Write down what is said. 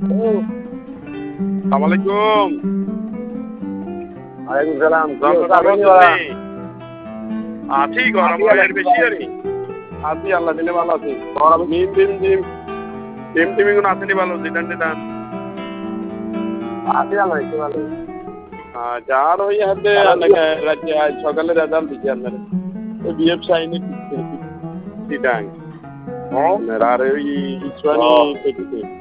আসসালামাইকুম। ওয়ালাইকুম সালাম। আছি গরম এর বেশি আরে আছি আল্লাহ দিলে ভালো আছি। ডিম টিমি কোনো আসেনি ভালো দিদান দিদান আছি আল্লাহ একটু ভালো। যার ওই হাতে রাজ্যে আজ সকালে রেজাল্ট দিচ্ছে আপনার বিএফ সাইনি চিটাং আর ওই ইসওয়ানি পেটিতে